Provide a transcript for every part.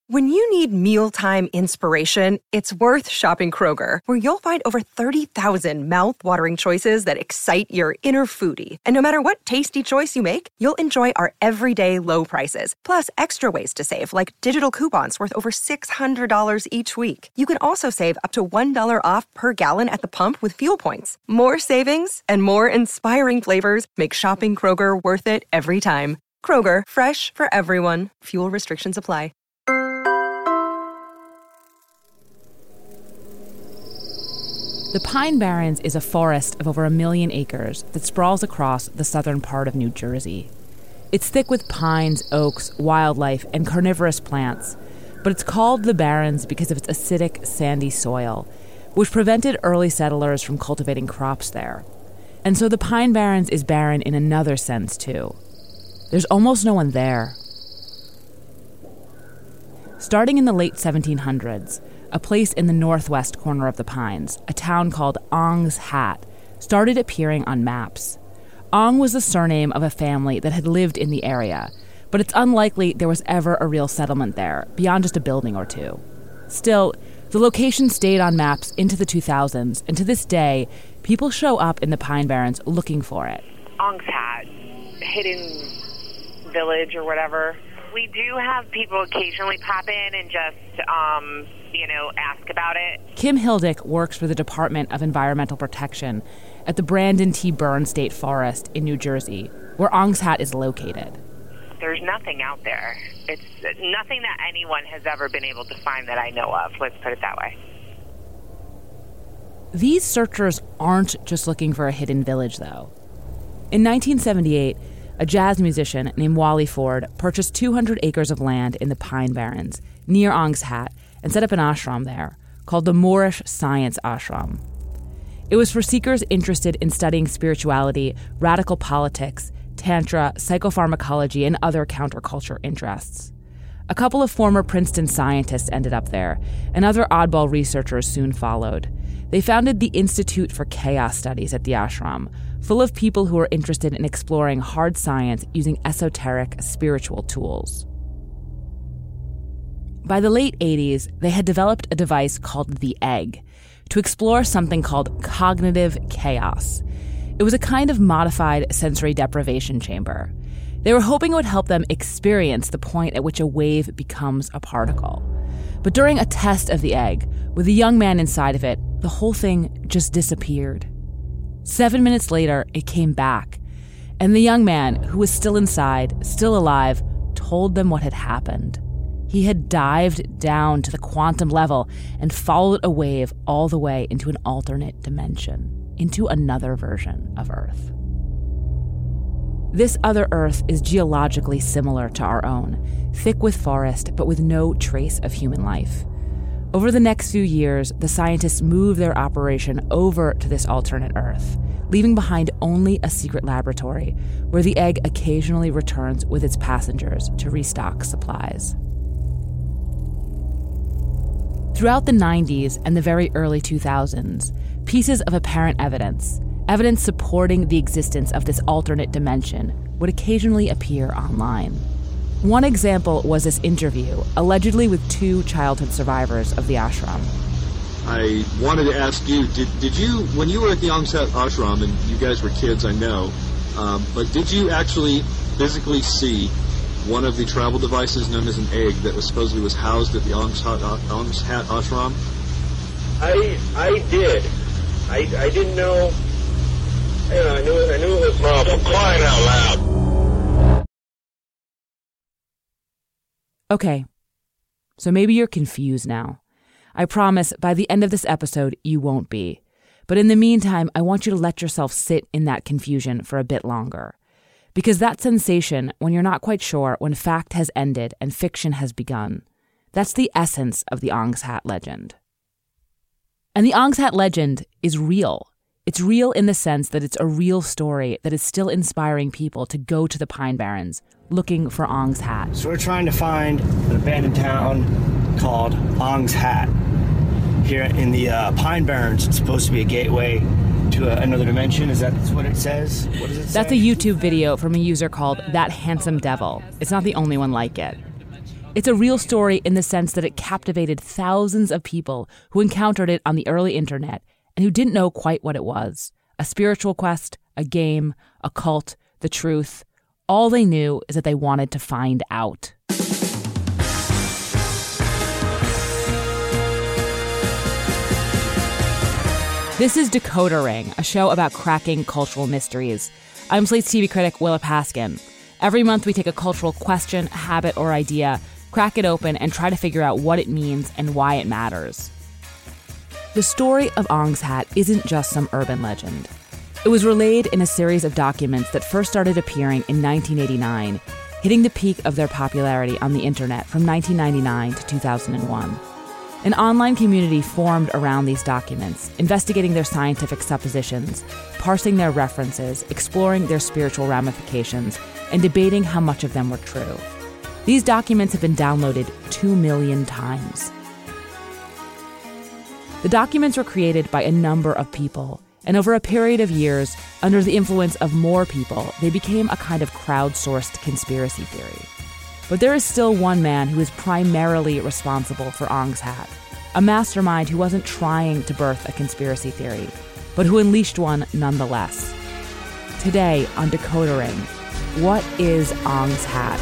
When you need mealtime inspiration, it's worth shopping Kroger, where you'll find over 30,000 mouth-watering choices that excite your inner foodie. And no matter what tasty choice you make, you'll enjoy our everyday low prices, plus extra ways to save, like digital coupons worth over $600 each week. You can also save up to $1 off per gallon at the pump with fuel points. More savings and more inspiring flavors make shopping Kroger worth it every time. Kroger, fresh for everyone. Fuel restrictions apply. The Pine Barrens is a forest of over 1 million acres that sprawls across the southern part of New Jersey. It's thick with pines, oaks, wildlife, and carnivorous plants, but it's called the Barrens because of its acidic, sandy soil, which prevented early settlers from cultivating crops there. And so the Pine Barrens is barren in another sense, too. There's almost no one there. Starting in the late 1700s, a place in the northwest corner of the Pines, a town called Ong's Hat, started appearing on maps. Ong was the surname of a family that had lived in the area, but it's unlikely there was ever a real settlement there, beyond just a building or two. Still, the location stayed on maps into the 2000s, and to this day, people show up in the Pine Barrens looking for it. Ong's Hat, hidden village or whatever. We do have people occasionally pop in and just, ask about it. Kim Hildick works for the Department of Environmental Protection at the Brandon T. Byrne State Forest in New Jersey, where Ong's Hat is located. There's nothing out there. It's nothing that anyone has ever been able to find that I know of, let's put it that way. These searchers aren't just looking for a hidden village, though. In 1978, a jazz musician named Wally Ford purchased 200 acres of land in the Pine Barrens near Ong's Hat and set up an ashram there called the Moorish Science Ashram. It was for seekers interested in studying spirituality, radical politics, tantra, psychopharmacology, and other counterculture interests. A couple of former Princeton scientists ended up there, and other oddball researchers soon followed. They founded the Institute for Chaos Studies at the ashram, full of people who were interested in exploring hard science using esoteric, spiritual tools. By the late 80s, they had developed a device called the Egg to explore something called cognitive chaos. It was a kind of modified sensory deprivation chamber. They were hoping it would help them experience the point at which a wave becomes a particle. But during a test of the Egg, with a young man inside of it, the whole thing just disappeared. 7 minutes later, it came back, and the young man, who was still inside, still alive, told them what had happened. He had dived down to the quantum level and followed a wave all the way into an alternate dimension, into another version of Earth. This other Earth is geologically similar to our own, thick with forest, but with no trace of human life. Over the next few years, the scientists moved their operation over to this alternate Earth, leaving behind only a secret laboratory where the Egg occasionally returns with its passengers to restock supplies. Throughout the 90s and the very early 2000s, pieces of apparent evidence supporting the existence of this alternate dimension, would occasionally appear online. One example was this interview, allegedly with 2 childhood survivors of the ashram. I wanted to ask you, did you, when you were at the Ong's Hat ashram, and you guys were kids, I know, but did you actually physically see one of the travel devices known as an egg that was supposedly was housed at the Ong's Hat ashram? I did. I didn't know. I knew it was from crying out loud. Okay, so maybe you're confused now. I promise by the end of this episode, you won't be. But in the meantime, I want you to let yourself sit in that confusion for a bit longer. Because that sensation, when you're not quite sure when fact has ended and fiction has begun, that's the essence of the Ong's Hat legend. And the Ong's Hat legend is real. It's real in the sense that it's a real story that is still inspiring people to go to the Pine Barrens looking for Ong's Hat. So we're trying to find an abandoned town called Ong's Hat. Here in the Pine Barrens, it's supposed to be a gateway to another dimension. Is that what it says? What does it say? That's a YouTube video from a user called That Handsome Devil. It's not the only one like it. It's a real story in the sense that it captivated thousands of people who encountered it on the early internet and who didn't know quite what it was. A spiritual quest, a game, a cult, the truth. All they knew is that they wanted to find out. This is Decoder Ring, a show about cracking cultural mysteries. I'm Slate's TV critic, Willa Paskin. Every month we take a cultural question, habit, or idea, crack it open, and try to figure out what it means and why it matters. The story of Ong's Hat isn't just some urban legend. It was relayed in a series of documents that first started appearing in 1989, hitting the peak of their popularity on the internet from 1999 to 2001. An online community formed around these documents, investigating their scientific suppositions, parsing their references, exploring their spiritual ramifications, and debating how much of them were true. These documents have been downloaded 2 million times. The documents were created by a number of people, and over a period of years, under the influence of more people, they became a kind of crowdsourced conspiracy theory. But there is still one man who is primarily responsible for Ong's Hat, a mastermind who wasn't trying to birth a conspiracy theory, but who unleashed one nonetheless. Today on Decoder Ring, what is Ong's Hat?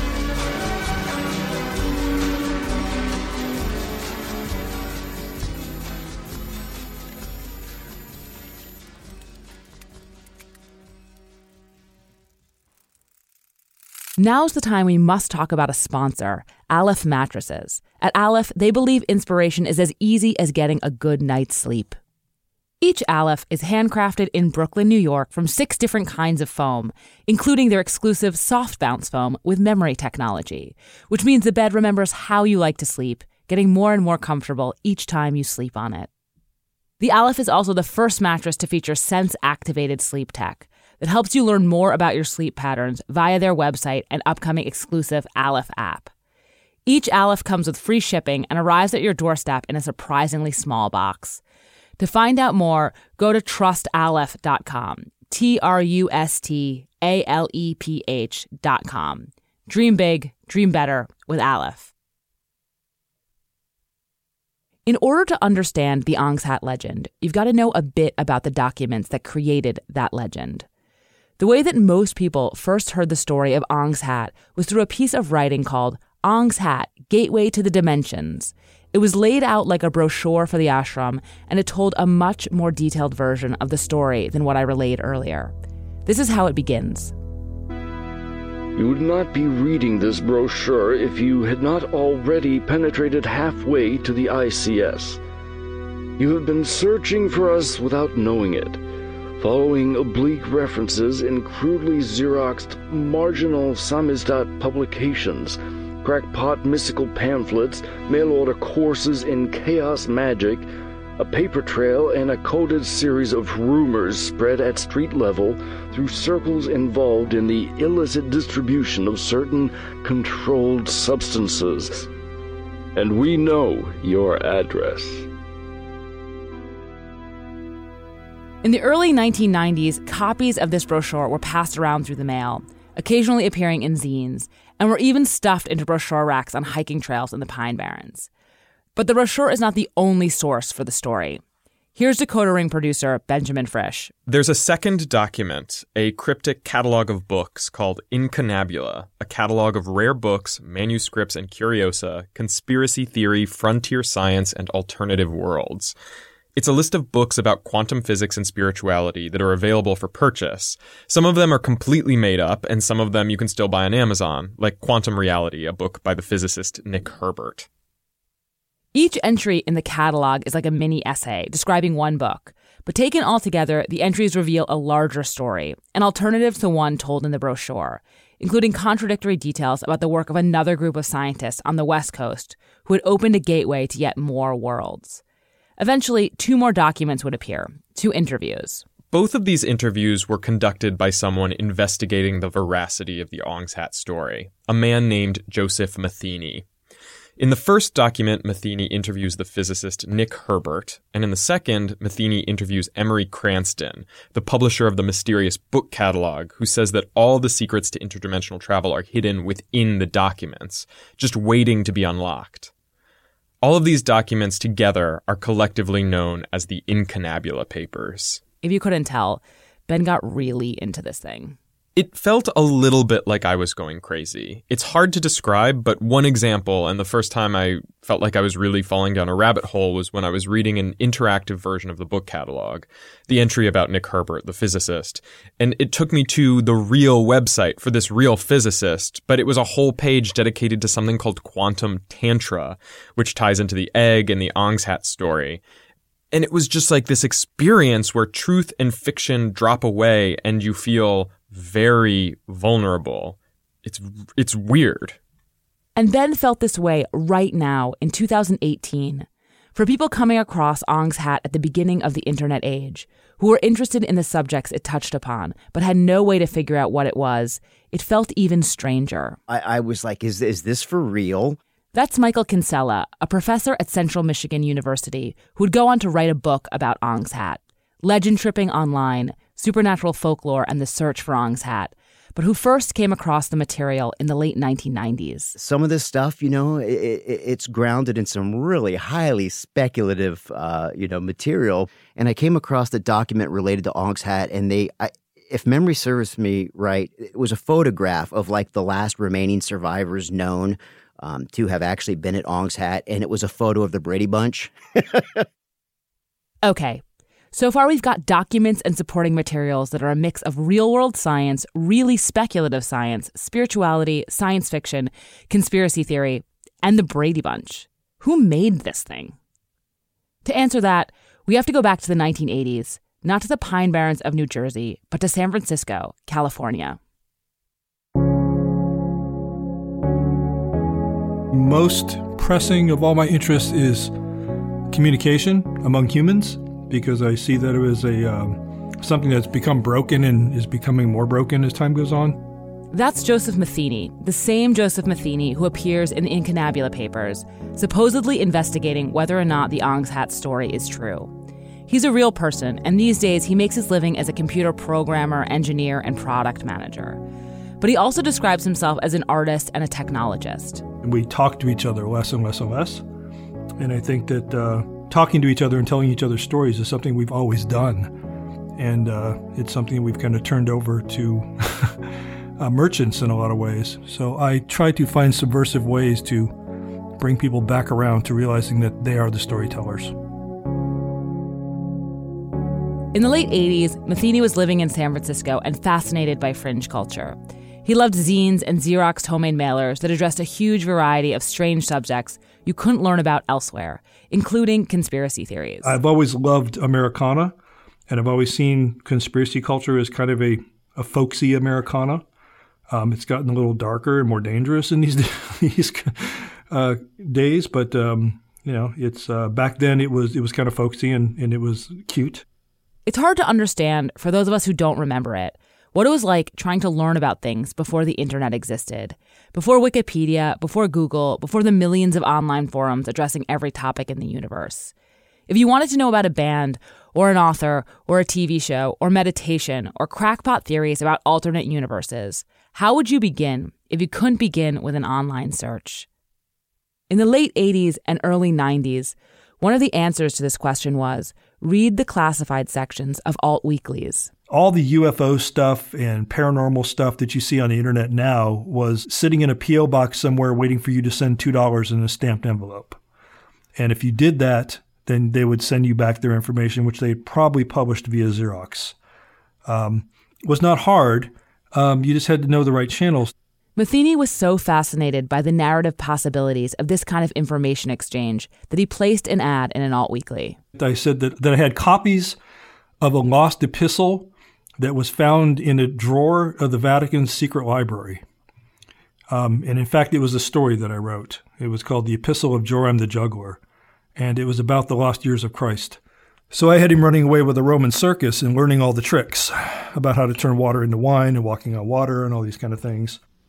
Now's the time we must talk about a sponsor, Aleph Mattresses. At Aleph, they believe inspiration is as easy as getting a good night's sleep. Each Aleph is handcrafted in Brooklyn, New York from 6 different kinds of foam, including their exclusive soft bounce foam with memory technology, which means the bed remembers how you like to sleep, getting more and more comfortable each time you sleep on it. The Aleph is also the first mattress to feature sense-activated sleep tech that helps you learn more about your sleep patterns via their website and upcoming exclusive Aleph app. Each Aleph comes with free shipping and arrives at your doorstep in a surprisingly small box. To find out more, go to trustaleph.com, TRUSTALEPH.com. Dream big, dream better with Aleph. In order to understand the Ong's Hat legend, you've got to know a bit about the documents that created that legend. The way that most people first heard the story of Ong's Hat was through a piece of writing called Ong's Hat, Gateway to the Dimensions. It was laid out like a brochure for the ashram, and it told a much more detailed version of the story than what I relayed earlier. This is how it begins. You would not be reading this brochure if you had not already penetrated halfway to the ICS. You have been searching for us without knowing it, following oblique references in crudely Xeroxed marginal samizdat publications, crackpot mystical pamphlets, mail-order courses in chaos magic, a paper trail, and a coded series of rumors spread at street level through circles involved in the illicit distribution of certain controlled substances. And we know your address. In the early 1990s, copies of this brochure were passed around through the mail, occasionally appearing in zines, and were even stuffed into brochure racks on hiking trails in the Pine Barrens. But the brochure is not the only source for the story. Here's Decoder Ring producer Benjamin Frisch. There's a second document, a cryptic catalog of books called Incunabula, a catalog of rare books, manuscripts, and curiosa, conspiracy theory, frontier science, and alternative worlds. It's a list of books about quantum physics and spirituality that are available for purchase. Some of them are completely made up, and some of them you can still buy on Amazon, like Quantum Reality, a book by the physicist Nick Herbert. Each entry in the catalog is like a mini essay describing one book, but taken all together, the entries reveal a larger story, an alternative to the one told in the brochure, including contradictory details about the work of another group of scientists on the West Coast who had opened a gateway to yet more worlds. Eventually, 2 more documents would appear, 2 interviews. Both of these interviews were conducted by someone investigating the veracity of the Ong's Hat story, a man named Joseph Matheny. In the first document, Matheny interviews the physicist Nick Herbert, and in the second, Matheny interviews Emery Cranston, the publisher of the mysterious book catalog, who says that all the secrets to interdimensional travel are hidden within the documents, just waiting to be unlocked. All of these documents together are collectively known as the Incunabula Papers. If you couldn't tell, Ben got really into this thing. It felt a little bit like I was going crazy. It's hard to describe, but one example, and the first time I felt like I was really falling down a rabbit hole, was when I was reading an interactive version of the book catalog, the entry about Nick Herbert, the physicist. And it took me to the real website for this real physicist, but it was a whole page dedicated to something called quantum tantra, which ties into the egg and the Ong's Hat story. And it was just like this experience where truth and fiction drop away and you feel very vulnerable. It's weird. And Ben felt this way right now in 2018. For people coming across Ong's Hat at the beginning of the internet age, who were interested in the subjects it touched upon, but had no way to figure out what it was, it felt even stranger. I was like, is this for real? That's Michael Kinsella, a professor at Central Michigan University, who'd go on to write a book about Ong's Hat. Legend tripping online, supernatural folklore, and the search for Ong's Hat, but who first came across the material in the late 1990s. Some of this stuff, it's grounded in some really highly speculative, material. And I came across the document related to Ong's Hat, and if memory serves me right, it was a photograph of like the last remaining survivors known to have actually been at Ong's Hat, and it was a photo of the Brady Bunch. Okay. So far, we've got documents and supporting materials that are a mix of real-world science, really speculative science, spirituality, science fiction, conspiracy theory, and the Brady Bunch. Who made this thing? To answer that, we have to go back to the 1980s, not to the Pine Barrens of New Jersey, but to San Francisco, California. Most pressing of all my interests is communication among humans, because I see that it is something that's become broken and is becoming more broken as time goes on. That's Joseph Matheny, the same Joseph Matheny who appears in the Incunabula Papers, supposedly investigating whether or not the Ong's Hat story is true. He's a real person, and these days he makes his living as a computer programmer, engineer, and product manager. But he also describes himself as an artist and a technologist. We talk to each other less and less and less, and I think that talking to each other and telling each other stories is something we've always done. And it's something we've kind of turned over to merchants in a lot of ways. So I try to find subversive ways to bring people back around to realizing that they are the storytellers. In the late 80s, Matheny was living in San Francisco and fascinated by fringe culture. He loved zines and Xeroxed homemade mailers that addressed a huge variety of strange subjects you couldn't learn about elsewhere, including conspiracy theories. I've always loved Americana, and I've always seen conspiracy culture as kind of a folksy Americana. It's gotten a little darker and more dangerous in these days, but it's back then it was kind of folksy and it was cute. It's hard to understand for those of us who don't remember it, what it was like trying to learn about things before the internet existed, before Wikipedia, before Google, before the millions of online forums addressing every topic in the universe. If you wanted to know about a band or an author or a TV show or meditation or crackpot theories about alternate universes, how would you begin if you couldn't begin with an online search? In the late 80s and early 90s, one of the answers to this question was read the classified sections of alt weeklies. All the UFO stuff and paranormal stuff that you see on the internet now was sitting in a P.O. box somewhere waiting for you to send $2 in a stamped envelope. And if you did that, then they would send you back their information, which they probably published via Xerox. It was not hard. You just had to know the right channels. Matheny was so fascinated by the narrative possibilities of this kind of information exchange that he placed an ad in an alt weekly. I said that I had copies of a lost epistle that was found in a drawer of the Vatican's secret library. And in fact, it was a story that I wrote. It was called The Epistle of Joram the Juggler, and it was about the lost years of Christ. So I had him running away with a Roman circus and learning all the tricks about how to turn water into wine and walking on water and all these kind of things.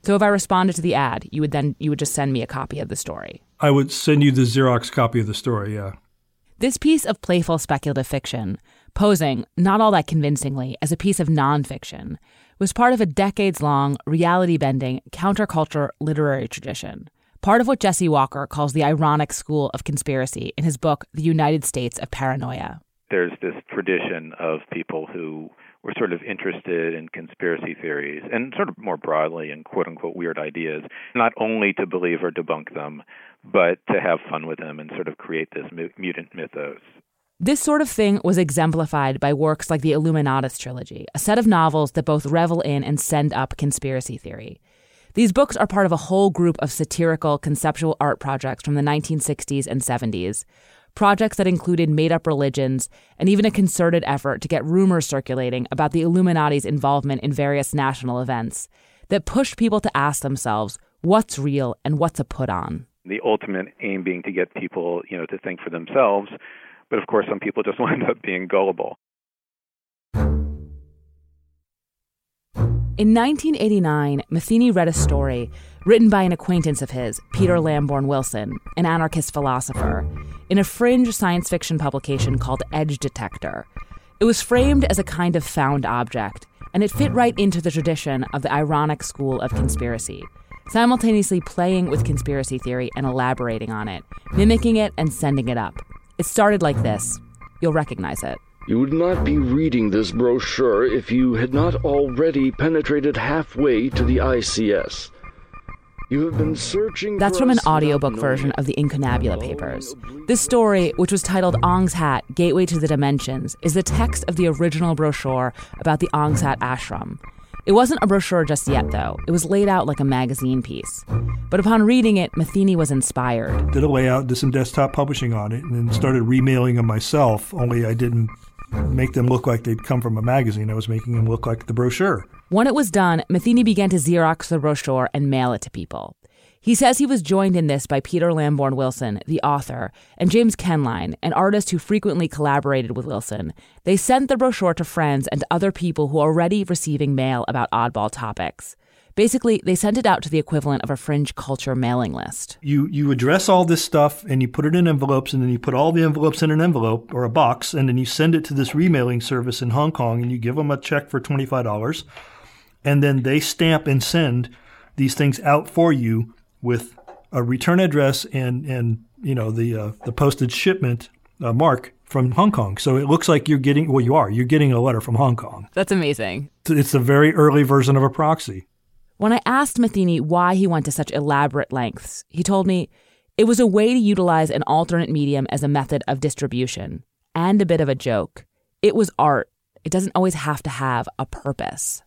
So if I responded to the ad, you would just send me a copy of the story. I would send you the Xerox copy of the story, yeah. This piece of playful speculative fiction, posing, not all that convincingly, as a piece of nonfiction, was part of a decades-long, reality-bending, counterculture literary tradition, part of what Jesse Walker calls the ironic school of conspiracy in his book, The United States of Paranoia. There's this tradition of people who were sort of interested in conspiracy theories and sort of more broadly in quote-unquote weird ideas, not only to believe or debunk them, but to have fun with them and sort of create this mutant mythos. This sort of thing was exemplified by works like the Illuminatus trilogy, a set of novels that both revel in and send up conspiracy theory. These books are part of a whole group of satirical conceptual art projects from the 1960s and 70s, projects that included made-up religions and even a concerted effort to get rumors circulating about the Illuminati's involvement in various national events that pushed people to ask themselves what's real and what's a put-on. The ultimate aim being to get people, to think for themselves, but of course some people just wind up being gullible. In 1989, Matheny read a story written by an acquaintance of his, Peter Lamborn Wilson, an anarchist philosopher, in a fringe science fiction publication called Edge Detector. It was framed as a kind of found object, and it fit right into the tradition of the ironic school of conspiracy, simultaneously playing with conspiracy theory and elaborating on it, mimicking it and sending it up. It started like this. You'll recognize it. You would not be reading this brochure if you had not already penetrated halfway to the ICS. You have been searching. That's from an audiobook version of the Incunabula Papers. This story, which was titled Ong's Hat, Gateway to the Dimensions, is the text of the original brochure about the Ong's Hat ashram. It wasn't a brochure just yet, though. It was laid out like a magazine piece. But upon reading it, Matheny was inspired. Did a layout, did some desktop publishing on it, and then started remailing them myself, only I didn't make them look like they'd come from a magazine. I was making them look like the brochure. When it was done, Matheny began to Xerox the brochure and mail it to people. He says he was joined in this by Peter Lamborn Wilson, the author, and James Kenline, an artist who frequently collaborated with Wilson. They sent the brochure to friends and other people who were already receiving mail about oddball topics. Basically, they sent it out to the equivalent of a fringe culture mailing list. You address all this stuff, and you put it in envelopes, and then you put all the envelopes in an envelope or a box, and then you send it to this remailing service in Hong Kong, and you give them a check for $25, and then they stamp and send these things out for you with a return address and the postage shipment mark from Hong Kong. So it looks like you're getting a letter from Hong Kong. That's amazing. It's a very early version of a proxy. When I asked Matheny why he went to such elaborate lengths, he told me it was a way to utilize an alternate medium as a method of distribution and a bit of a joke. It was art. It doesn't always have to have a purpose.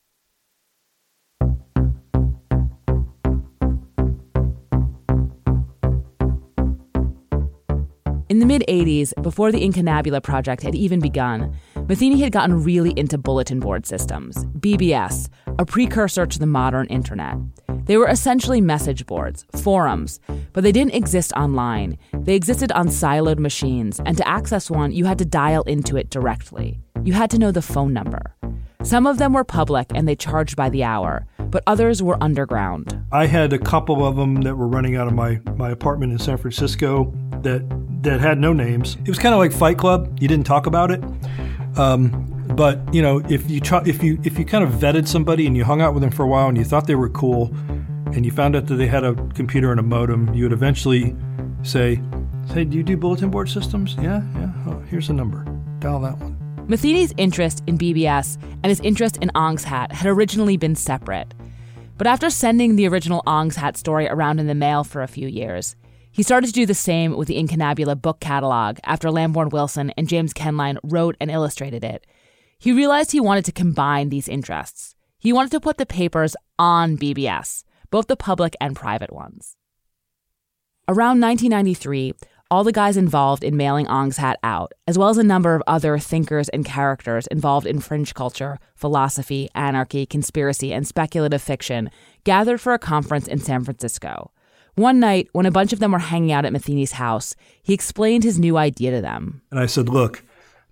In the mid-'80s, before the Incunabula project had even begun, Matheny had gotten really into bulletin board systems, BBS, a precursor to the modern internet. They were essentially message boards, forums, but they didn't exist online. They existed on siloed machines, and to access one, you had to dial into it directly. You had to know the phone number. Some of them were public and they charged by the hour, but others were underground. I had a couple of them that were running out of my apartment in San Francisco that had no names. It was kind of like Fight Club. You didn't talk about it. But if you kind of vetted somebody and you hung out with them for a while and you thought they were cool and you found out that they had a computer and a modem, you would eventually say, do you do bulletin board systems? Yeah. Oh, here's a number. Dial that one. Matheny's interest in BBS and his interest in Ong's Hat had originally been separate. But after sending the original Ong's Hat story around in the mail for a few years, he started to do the same with the Incunabula book catalog after Lamborn Wilson and James Kenline wrote and illustrated it. He realized he wanted to combine these interests. He wanted to put the papers on BBS, both the public and private ones. Around 1993, all the guys involved in mailing Ong's Hat out, as well as a number of other thinkers and characters involved in fringe culture, philosophy, anarchy, conspiracy, and speculative fiction, gathered for a conference in San Francisco. One night, when a bunch of them were hanging out at Matheny's house, he explained his new idea to them. And I said, look,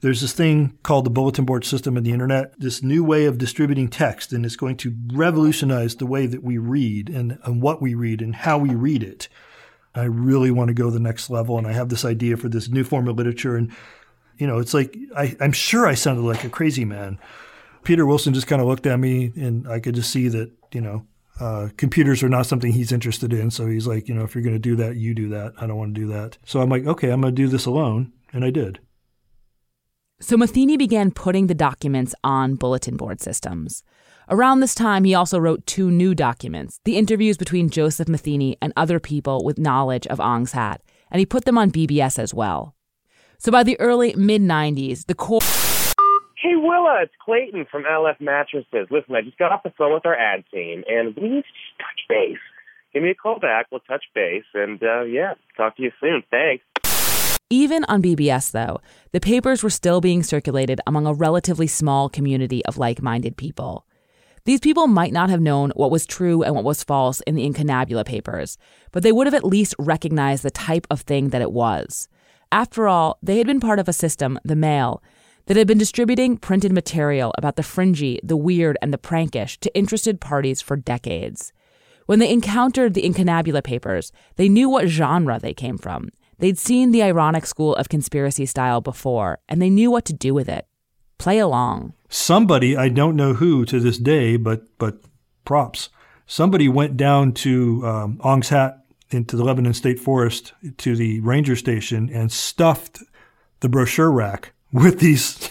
There's this thing called the bulletin board system in the internet, this new way of distributing text, and it's going to revolutionize the way that we read and what we read and how we read it. I really want to go the next level, and I have this idea for this new form of literature. And, it's like I'm sure I sounded like a crazy man. Peter Wilson just kind of looked at me, and I could just see that, computers are not something he's interested in. So he's like, if you're going to do that, you do that. I don't want to do that. So I'm like, okay, I'm going to do this alone. And I did. So Matheny began putting the documents on bulletin board systems. Around this time, he also wrote 2 new documents, the interviews between Joseph Matheny and other people with knowledge of Ong's Hat, and he put them on BBS as well. So by the early mid-90s, the core... Hey, Willa, it's Clayton from LF Mattresses. Listen, I just got off the phone with our ad team, and we need to just touch base. Give me a call back, we'll touch base, and talk to you soon. Thanks. Even on BBS, though, the papers were still being circulated among a relatively small community of like-minded people. These people might not have known what was true and what was false in the Incunabula papers, but they would have at least recognized the type of thing that it was. After all, they had been part of a system, the Mail, that had been distributing printed material about the fringy, the weird, and the prankish to interested parties for decades. When they encountered the Incunabula papers, they knew what genre they came from. They'd seen the ironic school of conspiracy style before, and they knew what to do with it. Play along. Somebody, I don't know who to this day, but props. Somebody went down to Ong's Hat into the Lebanon State Forest to the ranger station and stuffed the brochure rack with these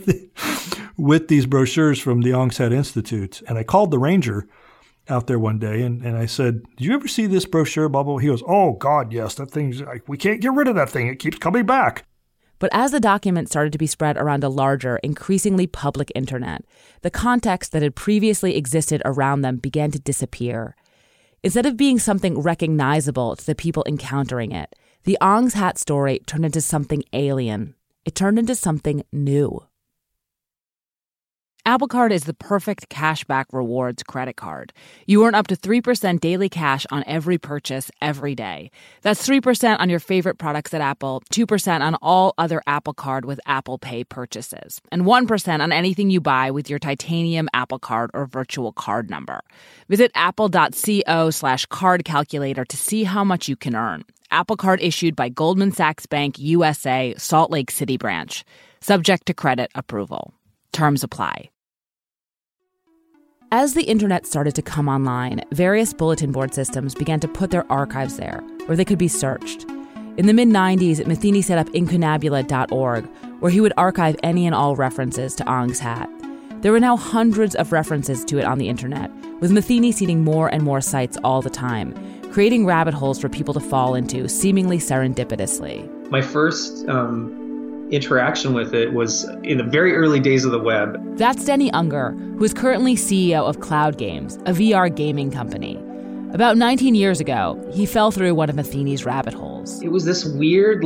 brochures from the Ong's Hat Institute. And I called the ranger out there one day, and I said, "Did you ever see this brochure, Bubble?" He goes, "Oh, God, yes. That thing's we can't get rid of that thing. It keeps coming back." But as the document started to be spread around a larger, increasingly public internet, the context that had previously existed around them began to disappear. Instead of being something recognizable to the people encountering it, the Ong's Hat story turned into something alien. It turned into something new. Apple Card is the perfect cashback rewards credit card. You earn up to 3% daily cash on every purchase every day. That's 3% on your favorite products at Apple, 2% on all other Apple Card with Apple Pay purchases, and 1% on anything you buy with your titanium Apple Card or virtual card number. Visit apple.co/card calculator to see how much you can earn. Apple Card issued by Goldman Sachs Bank USA, Salt Lake City branch. Subject to credit approval. Terms apply. As the internet started to come online, various bulletin board systems began to put their archives there, where they could be searched. In the mid-90s, Matheny set up incunabula.org, where he would archive any and all references to Ong's Hat. There were now hundreds of references to it on the internet, with Matheny seeding more and more sites all the time, creating rabbit holes for people to fall into, seemingly serendipitously. My first interaction with it was in the very early days of the web. That's Denny Unger, who is currently CEO of Cloud Games, a VR gaming company. About 19 years ago, he fell through one of Matheny's rabbit holes. It was this weird,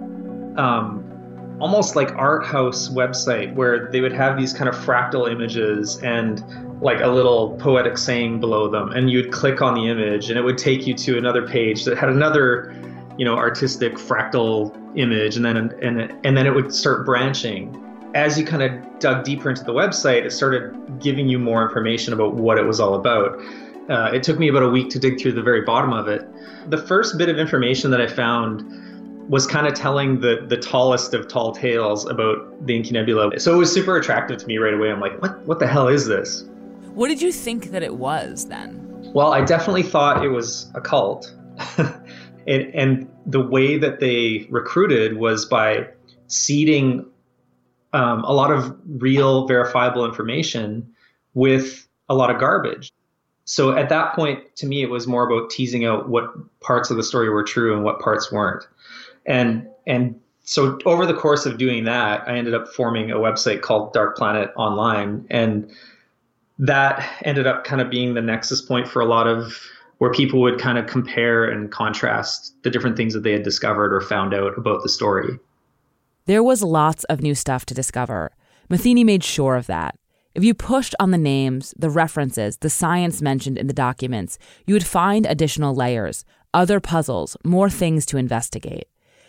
almost like art house website where they would have these kind of fractal images and like a little poetic saying below them, and you'd click on the image and it would take you to another page that had another artistic fractal image, and then it would start branching. As you kind of dug deeper into the website, it started giving you more information about what it was all about. It took me about a week to dig through the very bottom of it. The first bit of information that I found was kind of telling the tallest of tall tales about the Incunabula. So it was super attractive to me right away. I'm like, what the hell is this? What did you think that it was then? Well, I definitely thought it was a cult. And the way that they recruited was by seeding a lot of real verifiable information with a lot of garbage. So at that point, to me, it was more about teasing out what parts of the story were true and what parts weren't. And so over the course of doing that, I ended up forming a website called Dark Planet Online. And that ended up kind of being the nexus point for a lot of where people would kind of compare and contrast the different things that they had discovered or found out about the story. There was lots of new stuff to discover. Matheny made sure of that. If you pushed on the names, the references, the science mentioned in the documents, you would find additional layers, other puzzles, more things to investigate.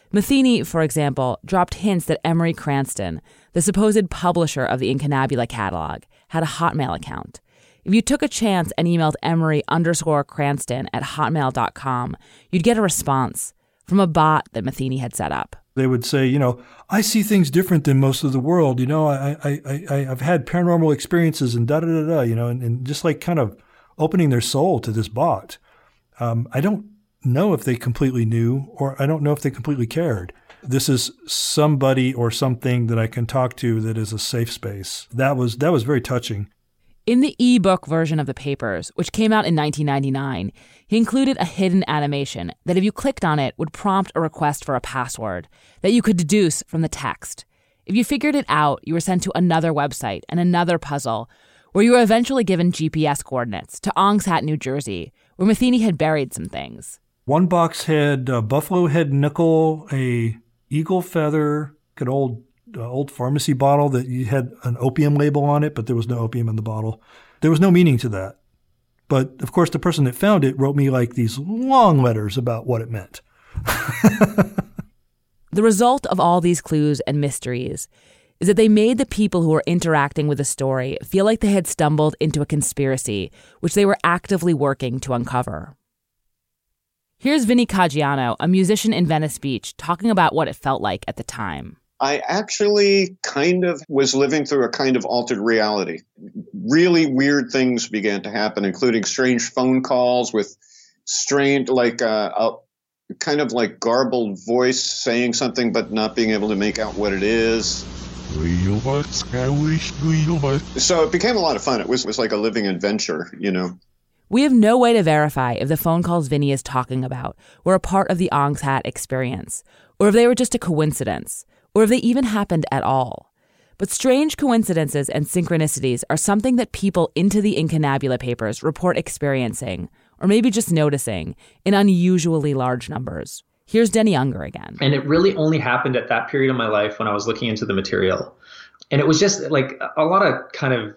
Matheny, for example, dropped hints that Emery Cranston, the supposed publisher of the Incunabula catalog, had a Hotmail account. If you took a chance and emailed Emery_Cranston at hotmail.com, you'd get a response from a bot that Matheny had set up. They would say, I see things different than most of the world. I've had paranormal experiences and da-da-da-da, and just like kind of opening their soul to this bot. I don't know if they completely knew, or I don't know if they completely cared. This is somebody or something that I can talk to that is a safe space. That was very touching. In the e-book version of the papers, which came out in 1999, he included a hidden animation that if you clicked on it would prompt a request for a password that you could deduce from the text. If you figured it out, you were sent to another website and another puzzle, where you were eventually given GPS coordinates to Ong's Hat, New Jersey, where Matheny had buried some things. One box had a buffalo head nickel, a eagle feather, an old pharmacy bottle that you had an opium label on it, but there was no opium in the bottle. There was no meaning to that. But, of course, the person that found it wrote me like these long letters about what it meant. The result of all these clues and mysteries is that they made the people who were interacting with the story feel like they had stumbled into a conspiracy, which they were actively working to uncover. Here's Vinny Caggiano, a musician in Venice Beach, talking about what it felt like at the time. I actually kind of was living through a kind of altered reality. Really weird things began to happen, including strange phone calls with strange, like a kind of like garbled voice saying something but not being able to make out what it is. So it became a lot of fun. It was like a living adventure, We have no way to verify if the phone calls Vinny is talking about were a part of the Ong's Hat experience, or if they were just a coincidence, or if they even happened at all. But strange coincidences and synchronicities are something that people into the Incunabula papers report experiencing, or maybe just noticing, in unusually large numbers. Here's Denny Unger again. And it really only happened at that period of my life when I was looking into the material. And it was just like a lot of kind of,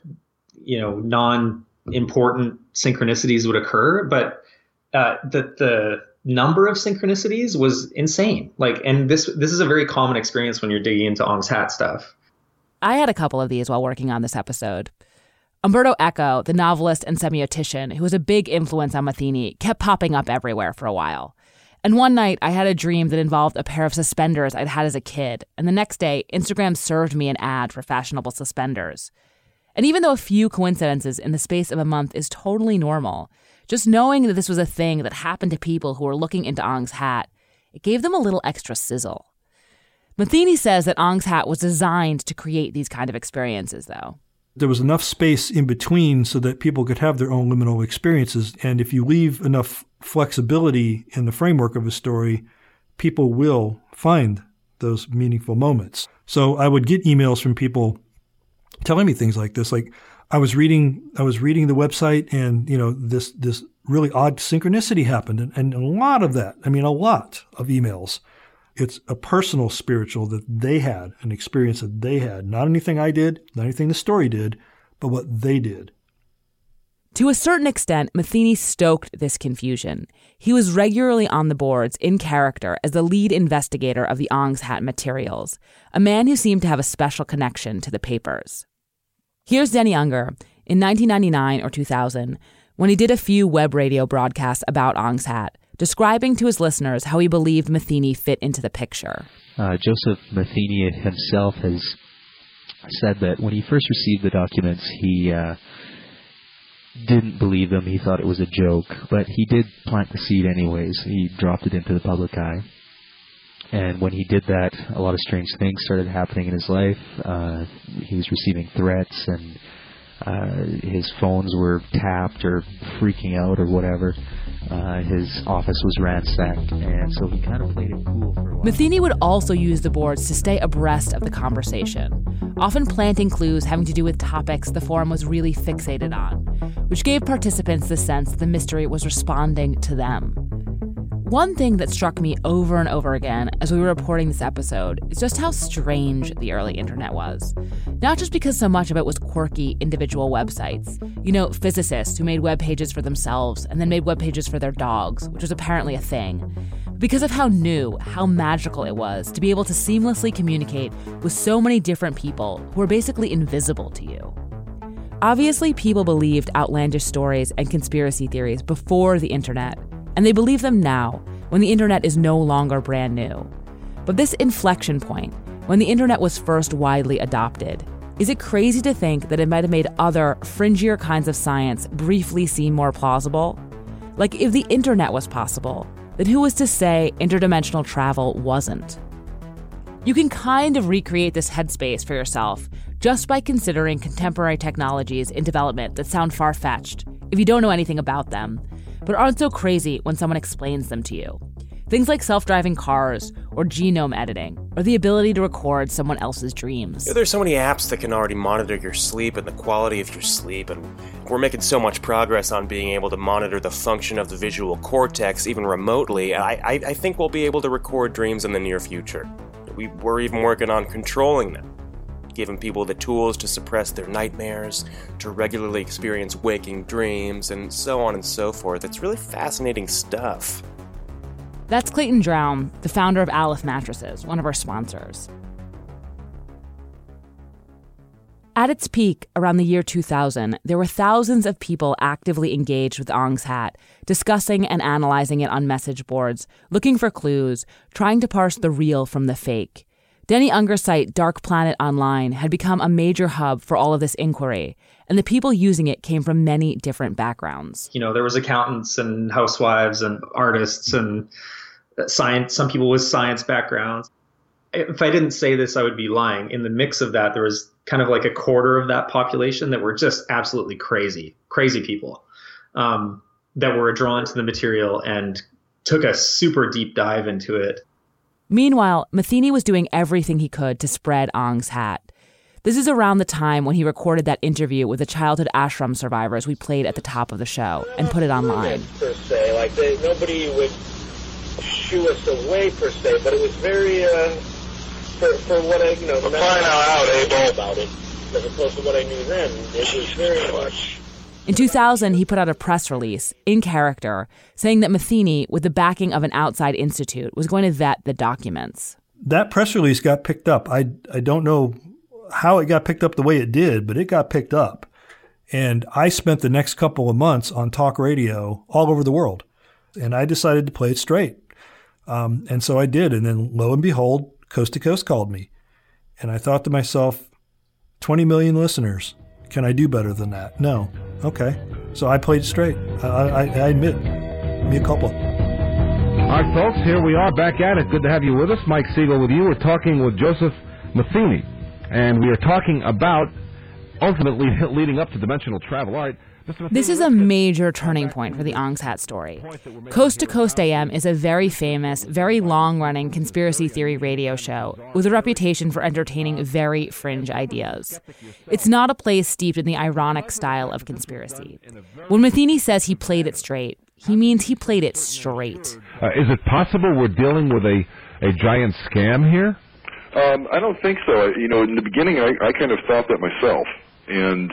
non-important synchronicities would occur, but the number of synchronicities was insane. And this is a very common experience when you're digging into Ong's Hat stuff. I had a couple of these while working on this episode. Umberto Eco, the novelist and semiotician, who was a big influence on Matheny, kept popping up everywhere for a while. And one night, I had a dream that involved a pair of suspenders I'd had as a kid, and the next day, Instagram served me an ad for fashionable suspenders. And even though a few coincidences in the space of a month is totally normal, just knowing that this was a thing that happened to people who were looking into Ong's Hat, it gave them a little extra sizzle. Matheny says that Ong's Hat was designed to create these kind of experiences, though. There was enough space in between so that people could have their own liminal experiences. And if you leave enough flexibility in the framework of a story, people will find those meaningful moments. So I would get emails from people telling me things like this. Like I was reading the website and, this really odd synchronicity happened. And a lot of that, a lot of emails. It's a personal spiritual that they had, an experience that they had. Not anything I did, not anything the story did, but what they did. To a certain extent, Matheny stoked this confusion. He was regularly on the boards in character as the lead investigator of the Ong's Hat materials, a man who seemed to have a special connection to the papers. Here's Denny Unger in 1999 or 2000 when he did a few web radio broadcasts about Ong's Hat, describing to his listeners how he believed Matheny fit into the picture. Joseph Matheny himself has said that when he first received the documents, he didn't believe them. He thought it was a joke, but he did plant the seed anyways. He dropped it into the public eye. And when he did that, a lot of strange things started happening in his life. He was receiving threats, and his phones were tapped or freaking out or whatever. His office was ransacked, and so he kind of played it cool for a while. Matheny would also use the boards to stay abreast of the conversation, often planting clues having to do with topics the forum was really fixated on, which gave participants the sense that the mystery was responding to them. One thing that struck me over and over again as we were reporting this episode is just how strange the early internet was. Not just because so much of it was quirky individual websites. Physicists who made web pages for themselves and then made web pages for their dogs, which was apparently a thing. because of how new, how magical it was to be able to seamlessly communicate with so many different people who are basically invisible to you. Obviously, people believed outlandish stories and conspiracy theories before the internet, and they believe them now when the internet is no longer brand new. But this inflection point, when the internet was first widely adopted, is it crazy to think that it might have made other, fringier kinds of science briefly seem more plausible? Like, if the internet was possible, then who was to say interdimensional travel wasn't? You can kind of recreate this headspace for yourself just by considering contemporary technologies in development that sound far-fetched if you don't know anything about them, but aren't so crazy when someone explains them to you. Things like self-driving cars or genome editing, or the ability to record someone else's dreams. There's so many apps that can already monitor your sleep and the quality of your sleep, and we're making so much progress on being able to monitor the function of the visual cortex even remotely. I think we'll be able to record dreams in the near future. We're even working on controlling them, giving people the tools to suppress their nightmares, to regularly experience waking dreams, and so on and so forth. It's really fascinating stuff. That's Clayton Drown, the founder of Aleph Mattresses, one of our sponsors. At its peak, around the year 2000, there were thousands of people actively engaged with Ong's Hat, discussing and analyzing it on message boards, looking for clues, trying to parse the real from the fake. Denny Unger's site Dark Planet Online had become a major hub for all of this inquiry, and the people using it came from many different backgrounds. There was accountants and housewives and artists and science, some people with science backgrounds. If I didn't say this, I would be lying. In the mix of that, there was kind of like a quarter of that population that were just absolutely crazy people that were drawn to the material and took a super deep dive into it. Meanwhile, Matheny was doing everything he could to spread Ong's Hat. This is around the time when he recorded that interview with the childhood ashram survivors we played at the top of the show and put it online. Per se, like nobody would shoo us away per se, but it was very for what I the message about it, as opposed to what I knew then. It was very much. In 2000, he put out a press release, in character, saying that Matheny, with the backing of an outside institute, was going to vet the documents. That press release got picked up. I don't know how it got picked up the way it did, but it got picked up. And I spent the next couple of months on talk radio all over the world. And I decided to play it straight. And so I did. And then lo and behold, Coast to Coast called me. And I thought to myself, 20 million listeners. Can I do better than that? No. Okay. So I played it straight. I admit, mea culpa. All right, folks, here we are back at it. Good to have you with us. Mike Siegel with you. We're talking with Joseph Matheny. And we are talking about ultimately leading up to dimensional travel. All right. This is a major turning point for the Ong's Hat story. Coast to Coast AM is a very famous, very long-running conspiracy theory radio show with a reputation for entertaining very fringe ideas. It's not a place steeped in the ironic style of conspiracy. When Matheny says he played it straight, he means he played it straight. Is it possible we're dealing with a giant scam here? I don't think so. In the beginning, I kind of thought that myself. And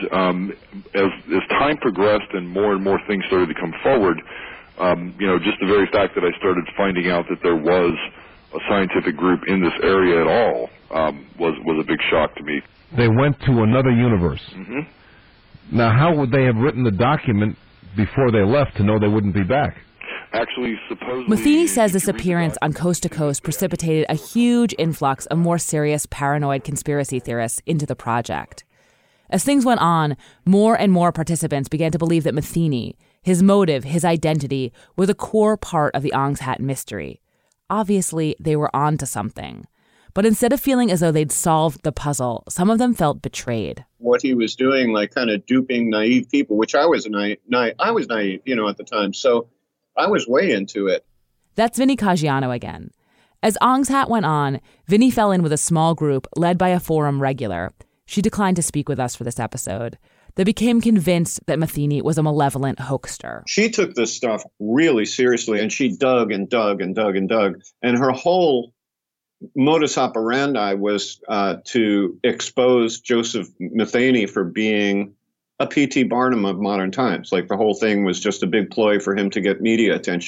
as time progressed and more things started to come forward, just the very fact that I started finding out that there was a scientific group in this area at all was a big shock to me. They went to another universe. Mm-hmm. Now, how would they have written the document before they left to know they wouldn't be back? Actually, supposedly... Matheny says this appearance on Coast to Coast precipitated a huge influx of more serious paranoid conspiracy theorists into the project. As things went on, more and more participants began to believe that Matheny, his motive, his identity, were the core part of the Ong's Hat mystery. Obviously, they were onto something. But instead of feeling as though they'd solved the puzzle, some of them felt betrayed. What he was doing, like kind of duping naive people, which I was naive, at the time. So I was way into it. That's Vinny Caggiano again. As Ong's Hat went on, Vinny fell in with a small group led by a forum regular. She declined to speak with us for this episode. They became convinced that Matheny was a malevolent hoaxster. She took this stuff really seriously, and she dug and dug and dug and dug. And her whole modus operandi was to expose Joseph Matheny for being a P.T. Barnum of modern times. Like the whole thing was just a big ploy for him to get media attention.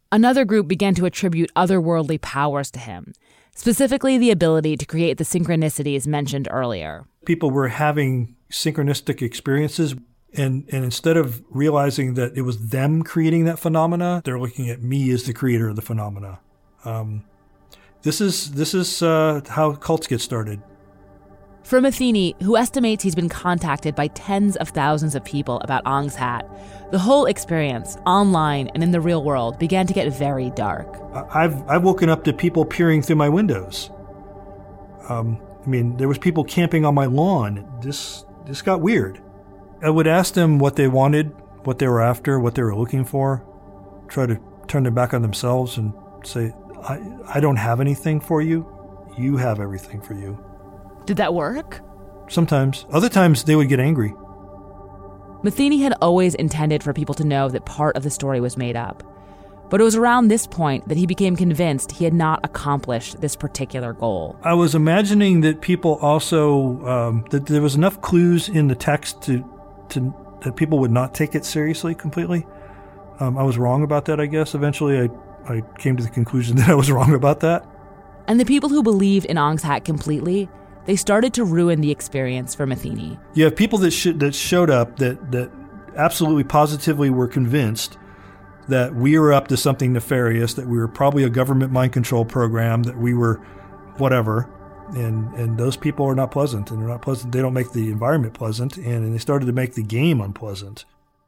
Another group began to attribute otherworldly powers to him, specifically the ability to create the synchronicities mentioned earlier. People were having synchronistic experiences, and instead of realizing that it was them creating that phenomena, they're looking at me as the creator of the phenomena. This is how cults get started. For Matheny, who estimates he's been contacted by tens of thousands of people about Ong's Hat, the whole experience, online and in the real world, began to get very dark. I've woken up to people peering through my windows. There was people camping on my lawn. This got weird. I would ask them what they wanted, what they were after, what they were looking for, try to turn their back on themselves and say, I don't have anything for you. You have everything for you. Did that work? Sometimes. Other times they would get angry. Matheny had always intended for people to know that part of the story was made up. But it was around this point that he became convinced he had not accomplished this particular goal. I was imagining that people also, that there was enough clues in the text to that people would not take it seriously completely. I was wrong about that, I guess. Eventually I came to the conclusion that I was wrong about that. And the people who believed in Ong's Hat completely, they started to ruin the experience for Matheny. You have people that showed up that absolutely positively were convinced that we were up to something nefarious, that we were probably a government mind control program, that we were whatever. And those people are not pleasant, and they're not pleasant. They don't make the environment pleasant, and they started to make the game unpleasant.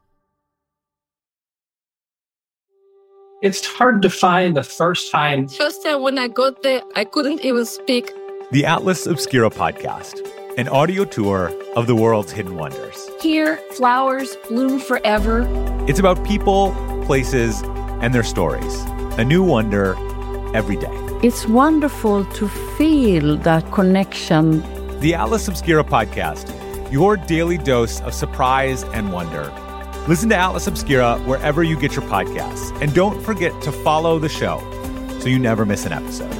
It's hard to find the first time. First time when I got there, I couldn't even speak. The Atlas Obscura podcast, an audio tour of the world's hidden wonders. Here, flowers bloom forever. It's about people, places, and their stories. A new wonder every day. It's wonderful to feel that connection. The Atlas Obscura podcast, your daily dose of surprise and wonder. Listen to Atlas Obscura wherever you get your podcasts. And don't forget to follow the show so you never miss an episode.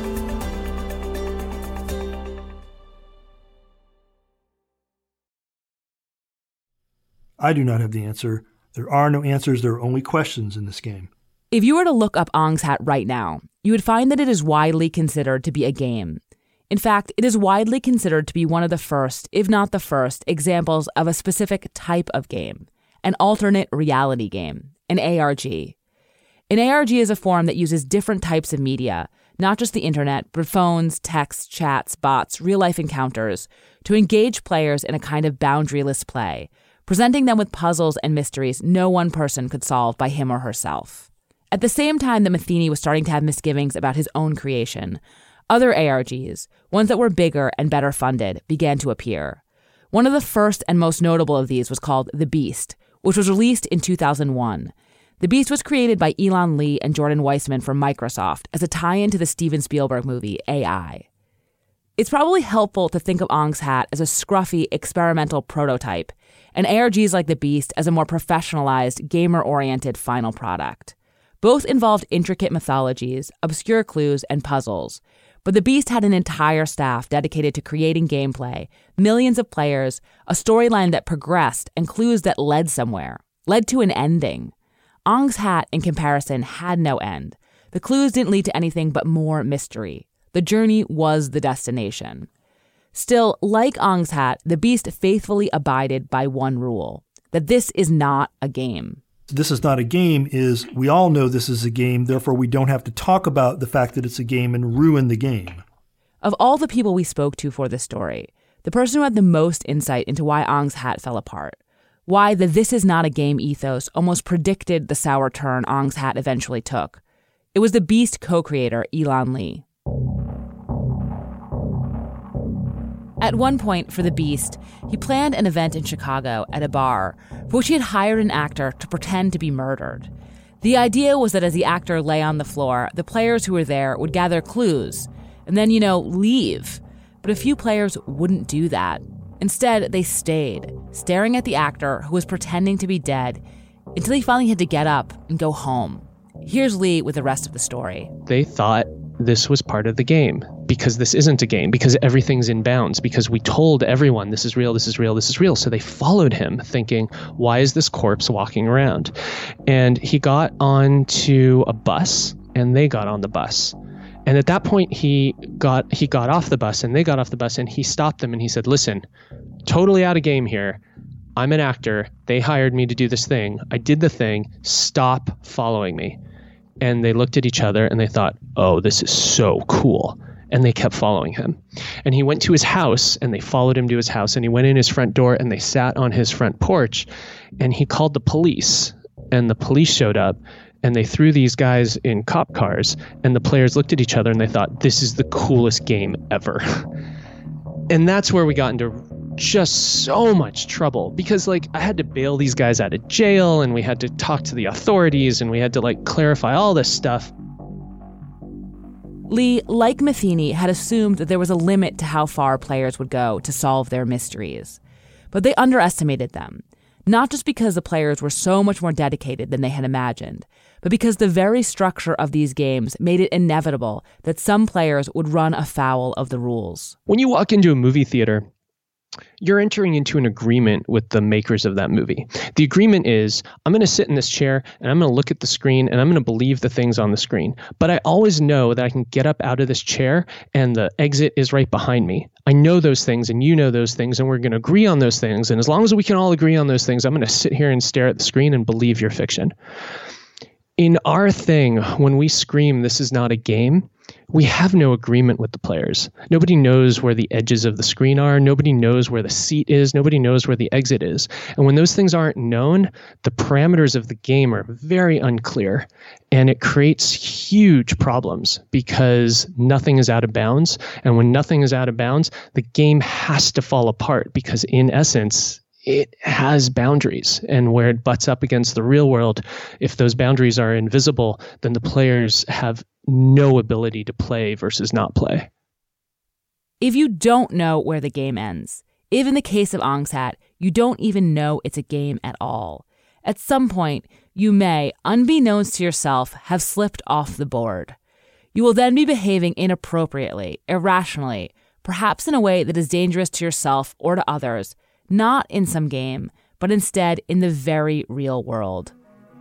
I do not have the answer. There are no answers. There are only questions in this game. If you were to look up Ong's Hat right now, you would find that it is widely considered to be a game. In fact, it is widely considered to be one of the first, if not the first, examples of a specific type of game, an alternate reality game, an ARG. An ARG is a form that uses different types of media, not just the internet, but phones, texts, chats, bots, real-life encounters, to engage players in a kind of boundaryless play, presenting them with puzzles and mysteries no one person could solve by him or herself. At the same time that Matheny was starting to have misgivings about his own creation, other ARGs, ones that were bigger and better funded, began to appear. One of the first and most notable of these was called The Beast, which was released in 2001. The Beast was created by Elon Lee and Jordan Weissman from Microsoft as a tie-in to the Steven Spielberg movie AI. It's probably helpful to think of Ong's Hat as a scruffy, experimental prototype, and ARGs like The Beast as a more professionalized, gamer-oriented final product. Both involved intricate mythologies, obscure clues, and puzzles, but The Beast had an entire staff dedicated to creating gameplay, millions of players, a storyline that progressed, and clues that led somewhere, led to an ending. Ong's Hat, in comparison, had no end. The clues didn't lead to anything but more mystery. The journey was the destination. Still, like Ong's Hat, The Beast faithfully abided by one rule, that this is not a game. This is not a game is we all know this is a game, therefore we don't have to talk about the fact that it's a game and ruin the game. Of all the people we spoke to for this story, the person who had the most insight into why Ong's Hat fell apart, why the this is not a game ethos almost predicted the sour turn Ong's Hat eventually took, it was The Beast co-creator Elon Lee. At one point for The Beast, he planned an event in Chicago at a bar for which he had hired an actor to pretend to be murdered. The idea was that as the actor lay on the floor, the players who were there would gather clues and then, leave. But a few players wouldn't do that. Instead, they stayed, staring at the actor who was pretending to be dead until he finally had to get up and go home. Here's Lee with the rest of the story. They thought this was part of the game, because this isn't a game, because everything's in bounds, because we told everyone this is real, this is real, this is real. So they followed him thinking, why is this corpse walking around? And he got onto a bus and they got on the bus. And at that point, he got off the bus and they got off the bus, and he stopped them and he said, listen, totally out of game here. I'm an actor. They hired me to do this thing. I did the thing. Stop following me. And they looked at each other and they thought, oh, this is so cool. And they kept following him. And he went to his house and they followed him to his house, and he went in his front door and they sat on his front porch, and he called the police, and the police showed up. And they threw these guys in cop cars, and the players looked at each other and they thought, this is the coolest game ever. And that's where we got into just so much trouble, because like I had to bail these guys out of jail, and we had to talk to the authorities, and we had to like clarify all this stuff. Lee, like Matheny, had assumed that there was a limit to how far players would go to solve their mysteries. But they underestimated them. Not just because the players were so much more dedicated than they had imagined, but because the very structure of these games made it inevitable that some players would run afoul of the rules. When you walk into a movie theater, you're entering into an agreement with the makers of that movie. The agreement is, I'm going to sit in this chair and I'm going to look at the screen and I'm going to believe the things on the screen. But I always know that I can get up out of this chair and the exit is right behind me. I know those things and you know those things, and we're going to agree on those things. And as long as we can all agree on those things, I'm going to sit here and stare at the screen and believe your fiction. In our thing, when we scream, this is not a game, we have no agreement with the players. Nobody knows where the edges of the screen are. Nobody knows where the seat is. Nobody knows where the exit is. And when those things aren't known, the parameters of the game are very unclear. And it creates huge problems because nothing is out of bounds. And when nothing is out of bounds, the game has to fall apart because in essence, it has boundaries, and where it butts up against the real world, if those boundaries are invisible, then the players have no ability to play versus not play. If you don't know where the game ends, if in the case of Angshat, you don't even know it's a game at all, at some point, you may, unbeknownst to yourself, have slipped off the board. You will then be behaving inappropriately, irrationally, perhaps in a way that is dangerous to yourself or to others, not in some game, but instead in the very real world.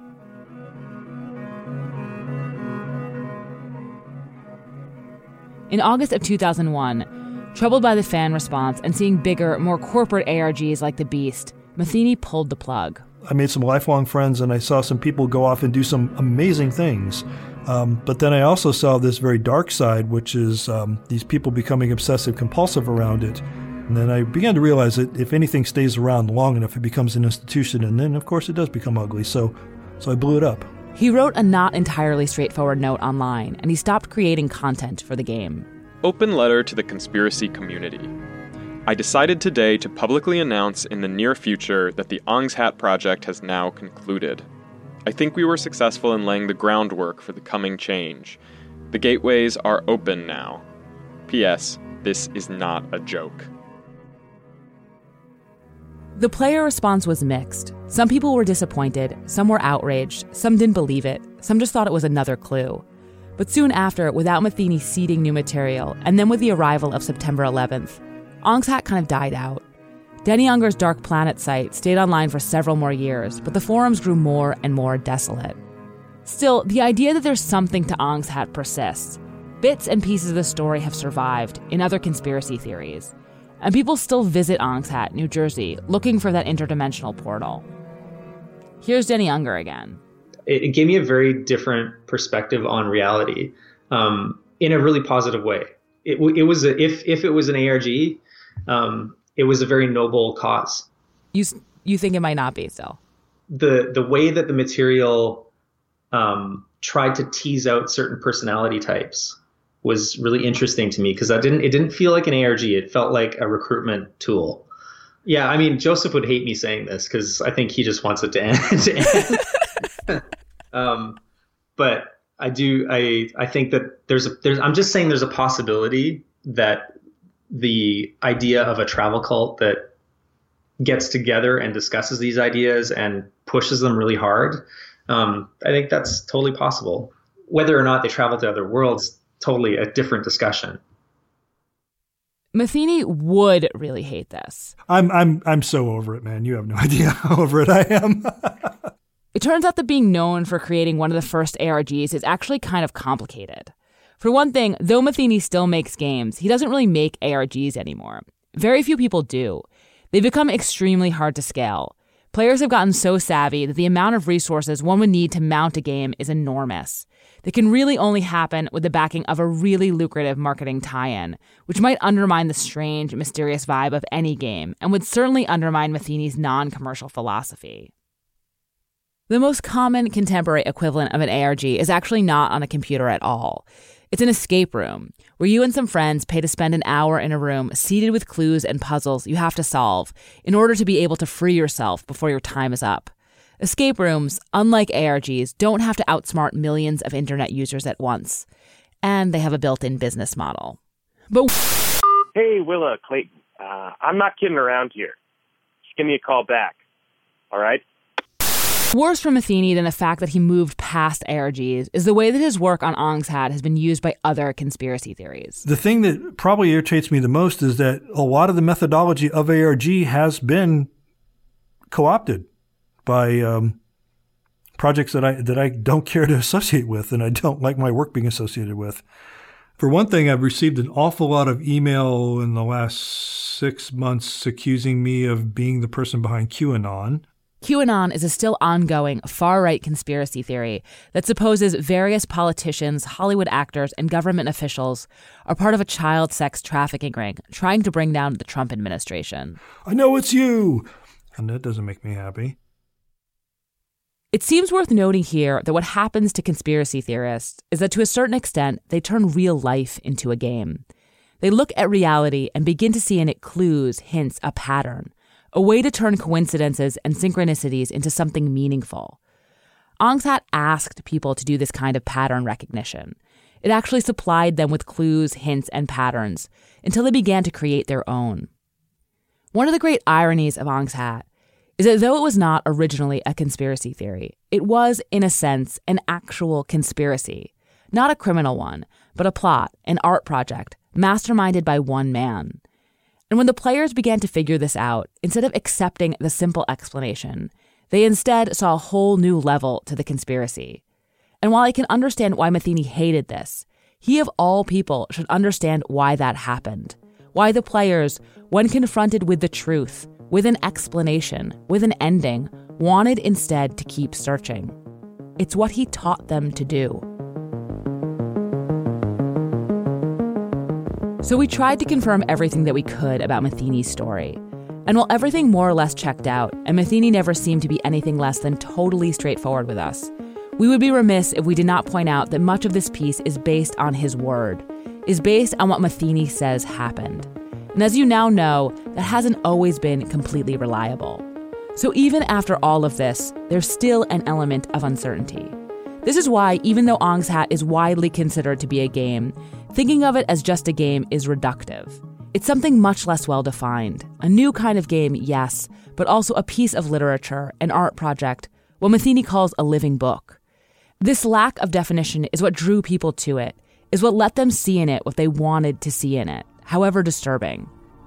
In August of 2001, troubled by the fan response and seeing bigger, more corporate ARGs like The Beast, Matheny pulled the plug. I made some lifelong friends, and I saw some people go off and do some amazing things. But then I also saw this very dark side, which is these people becoming obsessive-compulsive around it. And then I began to realize that if anything stays around long enough, it becomes an institution. And then, of course, it does become ugly. So I blew it up. He wrote a not entirely straightforward note online, and he stopped creating content for the game. Open letter to the conspiracy community. I decided today to publicly announce in the near future that the Angshat project has now concluded. I think we were successful in laying the groundwork for the coming change. The gateways are open now. P.S. This is not a joke. The player response was mixed. Some people were disappointed, some were outraged, some didn't believe it, some just thought it was another clue. But soon after, without Matheny seeding new material, and then with the arrival of September 11th, Angshat kind of died out. Denny Unger's Dark Planet site stayed online for several more years, but the forums grew more and more desolate. Still, the idea that there's something to Angshat persists. Bits and pieces of the story have survived in other conspiracy theories. And people still visit Angshat, New Jersey, looking for that interdimensional portal. Here's Denny Unger again. It gave me a very different perspective on reality, in a really positive way. If it was an ARG, it was a very noble cause. You think it might not be still? The way that the material tried to tease out certain personality types was really interesting to me, because it didn't feel like an ARG. It felt like a recruitment tool. Yeah, I mean, Joseph would hate me saying this because I think he just wants it to end. But I do. I think that I'm just saying there's a possibility that the idea of a travel cult that gets together and discusses these ideas and pushes them really hard, I think that's totally possible. Whether or not they travel to other worlds, totally a different discussion. Matheny would really hate this. I'm so over it, man. You have no idea how over it I am. It turns out that being known for creating one of the first ARGs is actually kind of complicated. For one thing, though Matheny still makes games, he doesn't really make ARGs anymore. Very few people do. They've become extremely hard to scale. Players have gotten so savvy that the amount of resources one would need to mount a game is enormous. They can really only happen with the backing of a really lucrative marketing tie-in, which might undermine the strange, mysterious vibe of any game, and would certainly undermine Matheny's non-commercial philosophy. The most common contemporary equivalent of an ARG is actually not on a computer at all. It's an escape room, where you and some friends pay to spend an hour in a room seated with clues and puzzles you have to solve in order to be able to free yourself before your time is up. Escape rooms, unlike ARGs, don't have to outsmart millions of internet users at once. And they have a built-in business model. But hey, Willa, Clayton, I'm not kidding around here. Just give me a call back, all right? worse for Matheny than the fact that he moved past ARGs is the way that his work on Ong's Hat has been used by other conspiracy theories. The thing that probably irritates me the most is that a lot of the methodology of ARG has been co-opted by projects that I don't care to associate with and I don't like my work being associated with. For one thing, I've received an awful lot of email in the last 6 months accusing me of being the person behind QAnon. QAnon is a still ongoing far-right conspiracy theory that supposes various politicians, Hollywood actors, and government officials are part of a child sex trafficking ring trying to bring down the Trump administration. I know it's you! And that doesn't make me happy. It seems worth noting here that what happens to conspiracy theorists is that to a certain extent, they turn real life into a game. They look at reality and begin to see in it clues, hints, a pattern, a way to turn coincidences and synchronicities into something meaningful. Ong's Hat asked people to do this kind of pattern recognition. It actually supplied them with clues, hints, and patterns until they began to create their own. One of the great ironies of Ong's Hat is that though it was not originally a conspiracy theory, it was, in a sense, an actual conspiracy. Not a criminal one, but a plot, an art project, masterminded by one man. And when the players began to figure this out, instead of accepting the simple explanation, they instead saw a whole new level to the conspiracy. And while I can understand why Matheny hated this, he of all people should understand why that happened. Why the players, when confronted with the truth, with an explanation, with an ending, wanted instead to keep searching. It's what he taught them to do. So we tried to confirm everything that we could about Matheny's story. And while everything more or less checked out, and Matheny never seemed to be anything less than totally straightforward with us, we would be remiss if we did not point out that much of this piece is based on his word, is based on what Matheny says happened. And as you now know, that hasn't always been completely reliable. So even after all of this, there's still an element of uncertainty. This is why, even though Ong's Hat is widely considered to be a game, thinking of it as just a game is reductive. It's something much less well-defined. A new kind of game, yes, but also a piece of literature, an art project, what Matheny calls a living book. This lack of definition is what drew people to it, is what let them see in it what they wanted to see in it, however disturbing.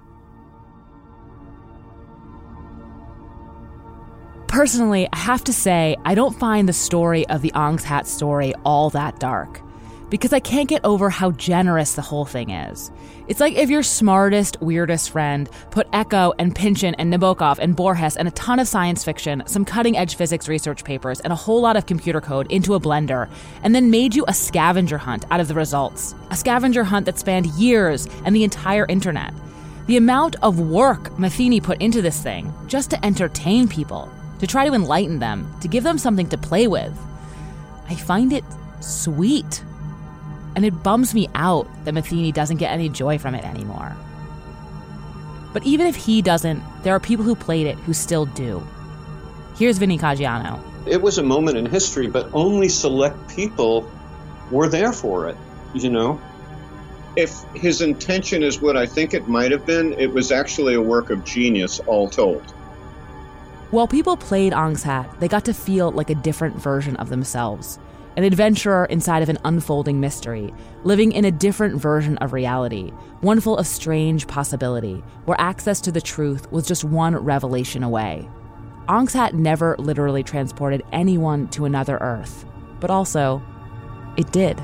Personally, I have to say, I don't find the story of the Ong's Hat story all that dark, because I can't get over how generous the whole thing is. It's like if your smartest, weirdest friend put Eco and Pynchon and Nabokov and Borges and a ton of science fiction, some cutting-edge physics research papers, and a whole lot of computer code into a blender, and then made you a scavenger hunt out of the results. A scavenger hunt that spanned years and the entire internet. The amount of work Matheny put into this thing, just to entertain people, to try to enlighten them, to give them something to play with. I find it sweet. And it bums me out that Matheny doesn't get any joy from it anymore. But even if he doesn't, there are people who played it who still do. Here's Vinny Caggiano. It was a moment in history, but only select people were there for it, you know? If his intention is what I think it might have been, it was actually a work of genius, all told. While people played Ong's Hat, they got to feel like a different version of themselves. an adventurer inside of an unfolding mystery, living in a different version of reality, one full of strange possibility, where access to the truth was just one revelation away. Ong's Hat never literally transported anyone to another Earth, but also, it did.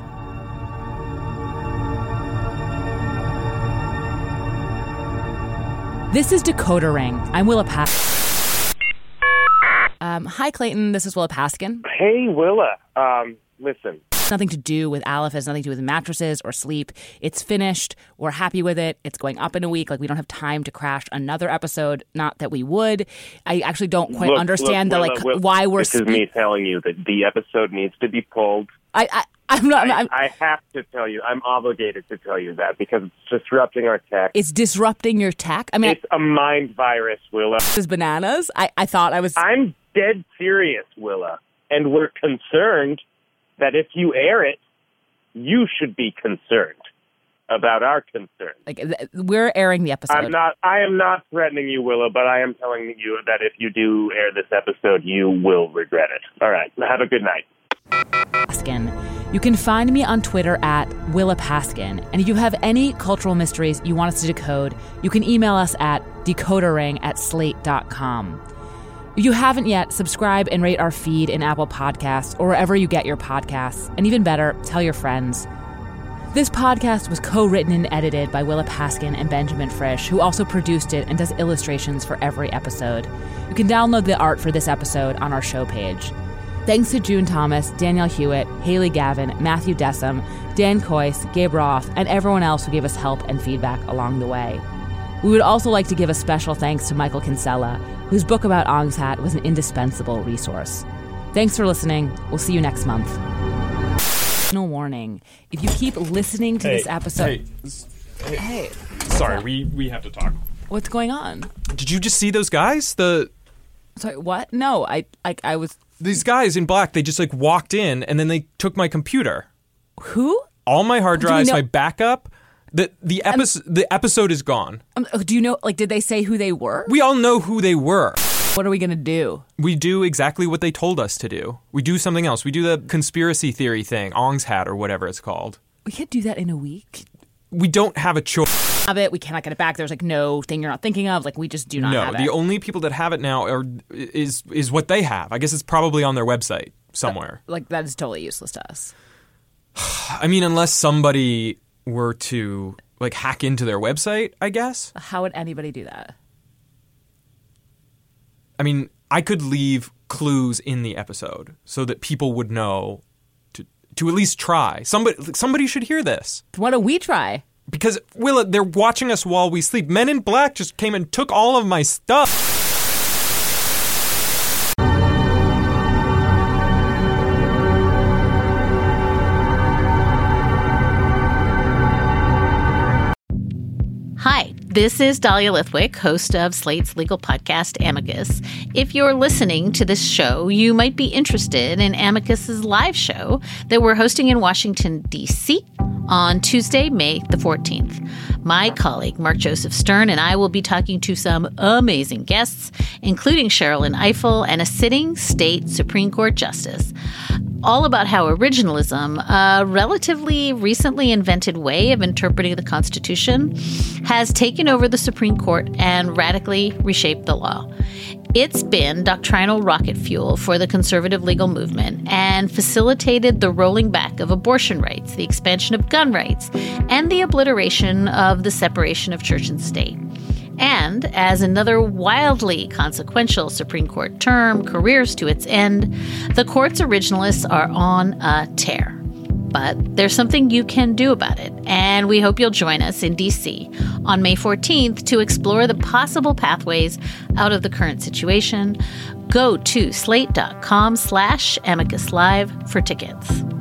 This is Decoder Ring. I'm Willa Paskin. Hi, Clayton. This is Willa Paskin. Hey, Willa. Listen. It's nothing to do with Aleph. It's nothing to do with mattresses or sleep. It's finished. We're happy with it. It's going up in a week. Like, we don't have time to crash another episode. Not that we would. I actually don't quite understand why we're... This is me telling you that the episode needs to be pulled. I have to tell you. I'm obligated to tell you that because it's disrupting our tech. It's disrupting your tech? I mean... It's a mind virus, Willa. This is bananas? I thought I was... I'm dead serious, Willa. And we're concerned that if you air it, you should be concerned about our concern. Like, we're airing the episode. I am not threatening you, Willa, but I am telling you that if you do air this episode, you will regret it. All right. Have a good night. Paskin. You can find me on Twitter at Willa Paskin. And if you have any cultural mysteries you want us to decode, you can email us at decodering@slate.com. If you haven't yet, subscribe and rate our feed in Apple Podcasts or wherever you get your podcasts. And even better, tell your friends. This podcast was co-written and edited by Willa Paskin and Benjamin Frisch, who also produced it and does illustrations for every episode. You can download the art for this episode on our show page. Thanks to June Thomas, Danielle Hewitt, Haley Gavin, Matthew Dessem, Dan Coyce, Gabe Roth, and everyone else who gave us help and feedback along the way. We would also like to give a special thanks to Michael Kinsella, whose book about Ong's Hat was an indispensable resource. Thanks for listening. We'll see you next month. No warning. If you keep listening to this episode... Hey. Sorry, we have to talk. What's going on? Did you just see those guys? Sorry, what? No, I was... These guys in black, they just walked in and then they took my computer. Who? All my hard drives, my backup... The episode is gone. Do you know, did they say who they were? We all know who they were. What are we going to do? We do exactly what they told us to do. We do something else. We do the conspiracy theory thing, Ong's Hat or whatever it's called. We can't do that in a week. We don't have a choice. We cannot get it back. There's no thing you're not thinking of. We just do not have it. No, the only people that have it now is what they have. I guess it's probably on their website somewhere. That is totally useless to us. I mean, unless somebody were to hack into their website, I guess. How would anybody do that? I mean, I could leave clues in the episode so that people would know to at least try. Somebody should hear this. Why don't we try? Because, Willa, they're watching us while we sleep. Men in Black just came and took all of my stuff. Hi, this is Dahlia Lithwick, host of Slate's legal podcast, Amicus. If you're listening to this show, you might be interested in Amicus's live show that we're hosting in Washington, D.C. on Tuesday, May the 14th. My colleague, Mark Joseph Stern, and I will be talking to some amazing guests, including Sherrilyn Ifill and a sitting state Supreme Court justice, all about how originalism, a relatively recently invented way of interpreting the Constitution, has taken over the Supreme Court and radically reshaped the law. It's been doctrinal rocket fuel for the conservative legal movement and facilitated the rolling back of abortion rights, the expansion of gun rights, and the obliteration of the separation of church and state. And as another wildly consequential Supreme Court term careers to its end, the court's originalists are on a tear. But there's something you can do about it, and we hope you'll join us in D.C. on May 14th to explore the possible pathways out of the current situation. Go to slate.com/amicuslive for tickets.